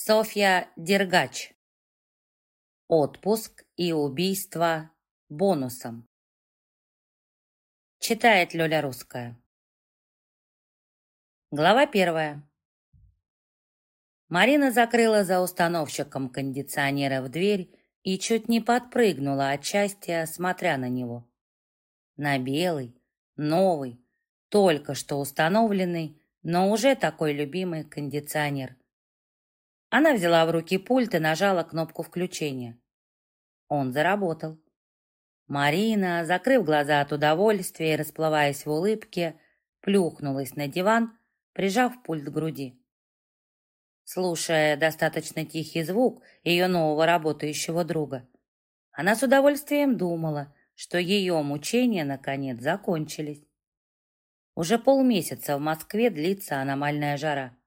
Софья Дергач. Отпуск и убийство бонусом. Читает Лёля Русская. Глава 1. Марина закрыла за установщиком кондиционера в дверь и чуть не подпрыгнула от счастья, смотря на него. На белый, новый, только что установленный, но уже такой любимый кондиционер. Она взяла в руки пульт и нажала кнопку включения. Он заработал. Марина, закрыв глаза от удовольствия и расплываясь в улыбке, плюхнулась на диван, прижав пульт к груди. Слушая достаточно тихий звук ее нового работающего друга, она с удовольствием думала, что ее мучения наконец закончились. Уже полмесяца в Москве длится аномальная жара.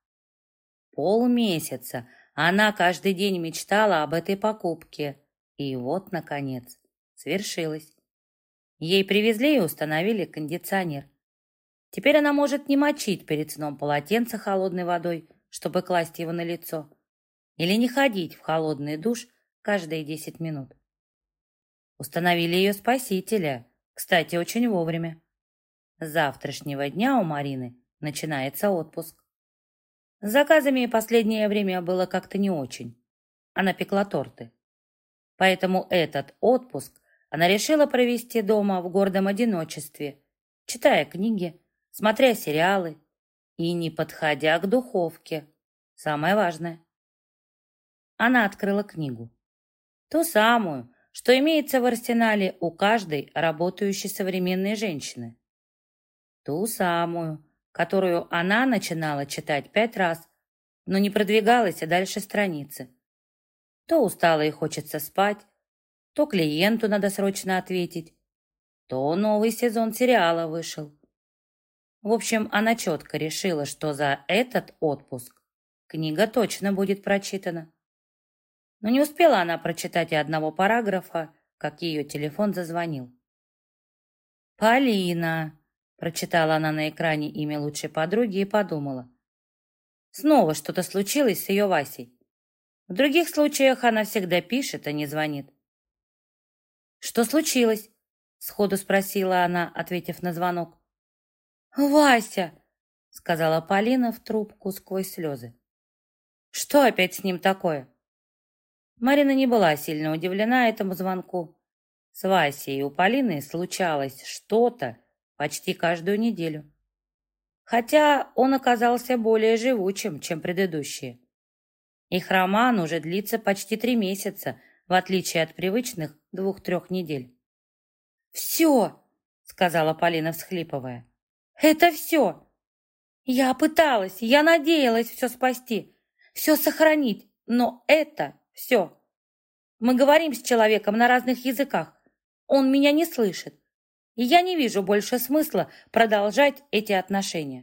Полмесяца она каждый день мечтала об этой покупке. И вот, наконец, свершилось. Ей привезли и установили кондиционер. Теперь она может не мочить перед сном полотенце холодной водой, чтобы класть его на лицо, или не ходить в холодный душ каждые 10 минут. Установили ее спасителя, кстати, очень вовремя. С завтрашнего дня у Марины начинается отпуск. С заказами последнее время было как-то не очень. Она пекла торты. Поэтому этот отпуск она решила провести дома в гордом одиночестве, читая книги, смотря сериалы и не подходя к духовке. Самое важное. Она открыла книгу. Ту самую, что имеется в арсенале у каждой работающей современной женщины. Ту самую, которую она начинала читать 5 раз, но не продвигалась и дальше страницы. То устала и хочется спать, то клиенту надо срочно ответить, то новый сезон сериала вышел. В общем, она четко решила, что за этот отпуск книга точно будет прочитана. Но не успела она прочитать и одного параграфа, как ее телефон зазвонил. «Полина», — прочитала она на экране имя лучшей подруги и подумала. Снова что-то случилось с ее Васей. В других случаях она всегда пишет, а не звонит. «Что случилось?» — сходу спросила она, ответив на звонок. «Вася!» — сказала Полина в трубку сквозь слезы. «Что опять с ним такое?» Марина не была сильно удивлена этому звонку. С Васей у Полины случалось что-то почти каждую неделю. Хотя он оказался более живучим, чем предыдущие. Их роман уже длится почти 3 месяца, в отличие от привычных 2-3 недель. «Все!» — сказала Полина, всхлипывая. «Это все! Я пыталась, я надеялась все спасти, все сохранить, но это все. Мы говорим с человеком на разных языках, он меня не слышит, и я не вижу больше смысла продолжать эти отношения».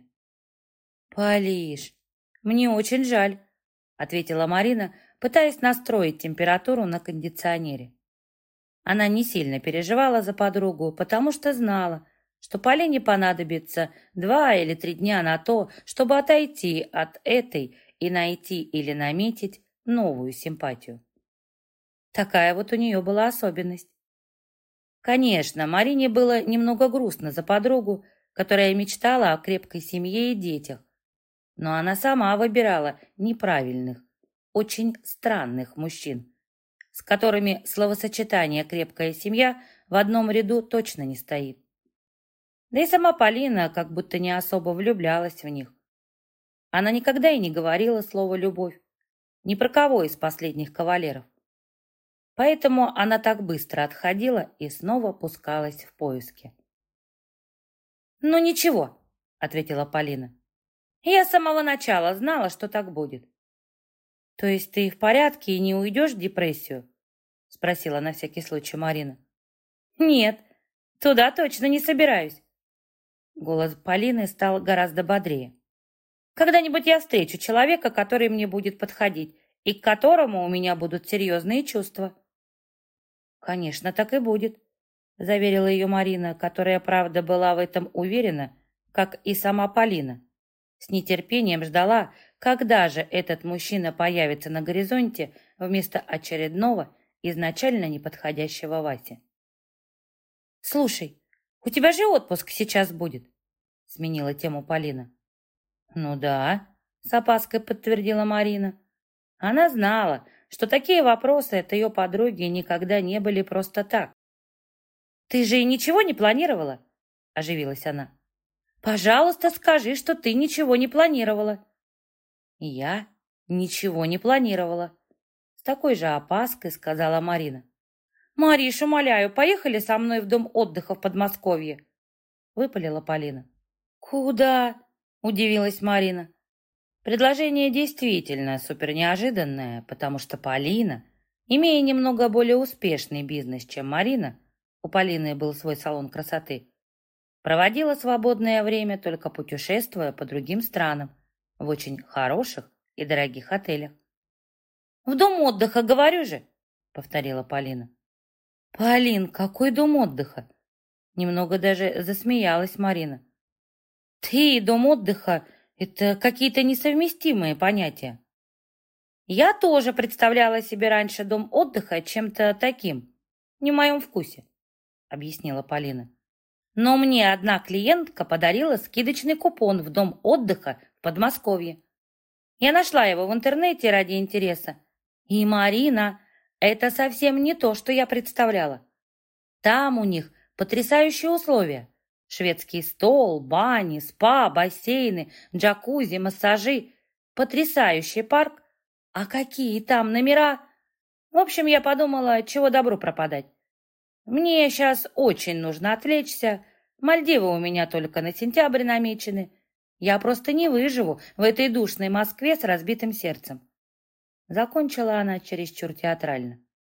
«Полиш, мне очень жаль», — ответила Марина, пытаясь настроить температуру на кондиционере. Она не сильно переживала за подругу, потому что знала, что Полине понадобится 2 или 3 дня на то, чтобы отойти от этой и найти или наметить новую симпатию. Такая вот у нее была особенность. Конечно, Марине было немного грустно за подругу, которая мечтала о крепкой семье и детях, но она сама выбирала неправильных, очень странных мужчин, с которыми словосочетание «крепкая семья» в одном ряду точно не стоит. Да и сама Полина как будто не особо влюблялась в них. Она никогда и не говорила слово «любовь», ни про кого из последних кавалеров. Поэтому она так быстро отходила и снова пускалась в поиски. «Ну ничего», — ответила Полина. «Я с самого начала знала, что так будет». «То есть ты в порядке и не уйдешь в депрессию?» — спросила на всякий случай Марина. «Нет, туда точно не собираюсь». Голос Полины стал гораздо бодрее. «Когда-нибудь я встречу человека, который мне будет подходить, и к которому у меня будут серьезные чувства». «Конечно, так и будет», — заверила ее Марина, которая, правда, была в этом уверена, как и сама Полина. С нетерпением ждала, когда же этот мужчина появится на горизонте вместо очередного, изначально неподходящего Васи. «Слушай, у тебя же отпуск сейчас будет», — сменила тему Полина. «Ну да», — с опаской подтвердила Марина. Она знала, что такие вопросы от ее подруги никогда не были просто так. «Ты же и ничего не планировала?» — оживилась она. «Пожалуйста, скажи, что ты ничего не планировала». «Я ничего не планировала», — с такой же опаской сказала Марина. «Мариш, умоляю, поехали со мной в дом отдыха в Подмосковье», — выпалила Полина. «Куда?» — удивилась Марина. Предложение действительно супер неожиданное, потому что Полина, имея немного более успешный бизнес, чем Марина, у Полины был свой салон красоты, проводила свободное время, только путешествуя по другим странам, в очень хороших и дорогих отелях. «В дом отдыха, говорю же», — повторила Полина. «Полин, какой дом отдыха?» Немного даже засмеялась Марина. «Ты и дом отдыха — это какие-то несовместимые понятия. Я тоже представляла себе раньше дом отдыха чем-то таким, не в моем вкусе», — объяснила Полина. «Но мне одна клиентка подарила скидочный купон в дом отдыха в Подмосковье. Я нашла его в интернете ради интереса. И, Марина, это совсем не то, что я представляла. Там у них потрясающие условия. Шведский стол, бани, спа, бассейны, джакузи, массажи. Потрясающий парк. А какие там номера? В общем, я подумала, чего добру пропадать. Мне сейчас очень нужно отвлечься. Мальдивы у меня только на сентябрь намечены. Я просто не выживу в этой душной Москве с разбитым сердцем. Закончила она чересчур театрально.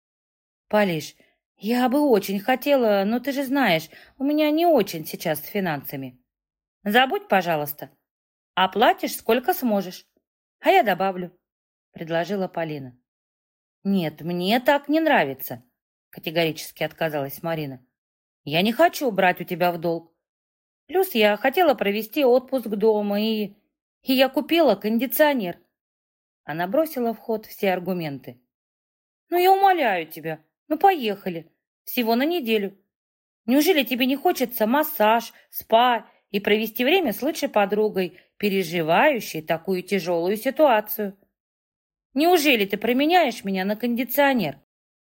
«Полиш, я бы очень хотела, но ты же знаешь, у меня не очень сейчас с финансами. Забудь, пожалуйста. Оплатишь сколько сможешь, а я добавлю», — предложила Полина. «Нет, мне так не нравится», — категорически отказалась Марина. «Я не хочу брать у тебя в долг. Плюс я хотела провести отпуск дома, и я купила кондиционер». Она бросила в ход все аргументы. «Ну, я умоляю тебя, ну, поехали. Всего на неделю. Неужели тебе не хочется массаж, спа и провести время с лучшей подругой, переживающей такую тяжелую ситуацию? Неужели ты променяешь меня на кондиционер?»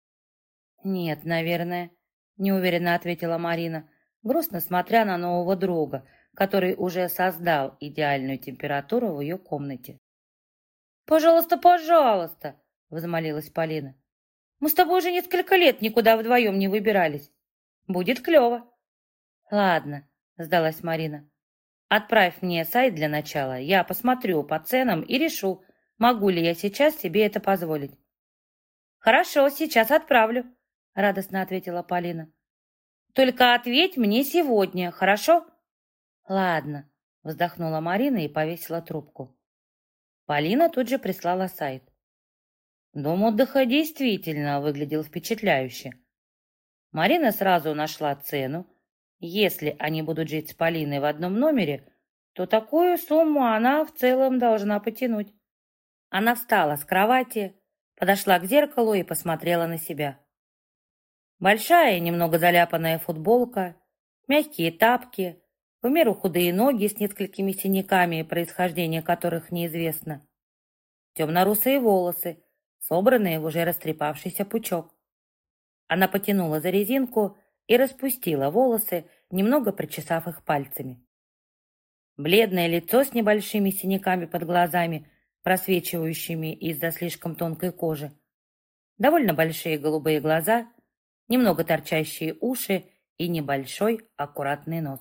«Нет, наверное», — неуверенно ответила Марина, грустно смотря на нового друга, который уже создал идеальную температуру в ее комнате. «Пожалуйста, пожалуйста!» — возмолилась Полина. «Мы с тобой уже несколько лет никуда вдвоем не выбирались. Будет клево». «Ладно», — сдалась Марина. «Отправь мне сайт для начала. Я посмотрю по ценам и решу, могу ли я сейчас себе это позволить». «Хорошо, сейчас отправлю», — радостно ответила Полина. «Только ответь мне сегодня, хорошо?» «Ладно», — вздохнула Марина и повесила трубку. Полина тут же прислала сайт. Дом отдыха действительно выглядел впечатляюще. Марина сразу нашла цену. Если они будут жить с Полиной в одном номере, то такую сумму она в целом должна потянуть. Она встала с кровати, подошла к зеркалу и посмотрела на себя. Большая, немного заляпанная футболка, мягкие тапки, в меру худые ноги с несколькими синяками, происхождение которых неизвестно. Темно-русые волосы, собранные в уже растрепавшийся пучок. Она потянула за резинку и распустила волосы, немного причесав их пальцами. Бледное лицо с небольшими синяками под глазами, просвечивающими из-за слишком тонкой кожи. Довольно большие голубые глаза, немного торчащие уши и небольшой аккуратный нос.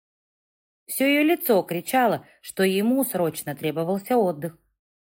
Все ее лицо кричало, что ему срочно требовался отдых.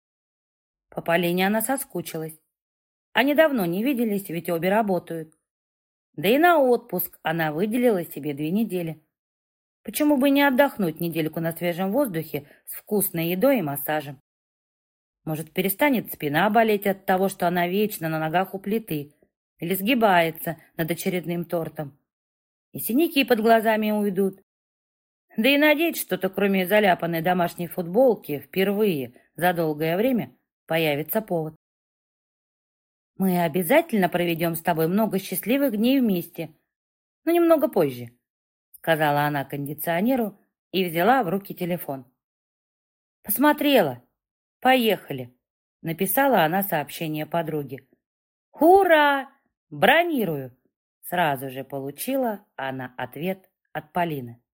По Полине она соскучилась. Они давно не виделись, ведь обе работают. Да и на отпуск она выделила себе 2 недели. Почему бы не отдохнуть недельку на свежем воздухе с вкусной едой и массажем? Может, перестанет спина болеть от того, что она вечно на ногах у плиты или сгибается над очередным тортом. И синяки под глазами уйдут. Да и надеть что-то, кроме заляпанной домашней футболки, впервые за долгое время появится повод. Мы обязательно проведем с тобой много счастливых дней вместе, но немного позже, сказала она кондиционеру и взяла в руки телефон. Посмотрела. Поехали, написала она сообщение подруге. Ура! Бронирую! Сразу же получила она ответ от Полины.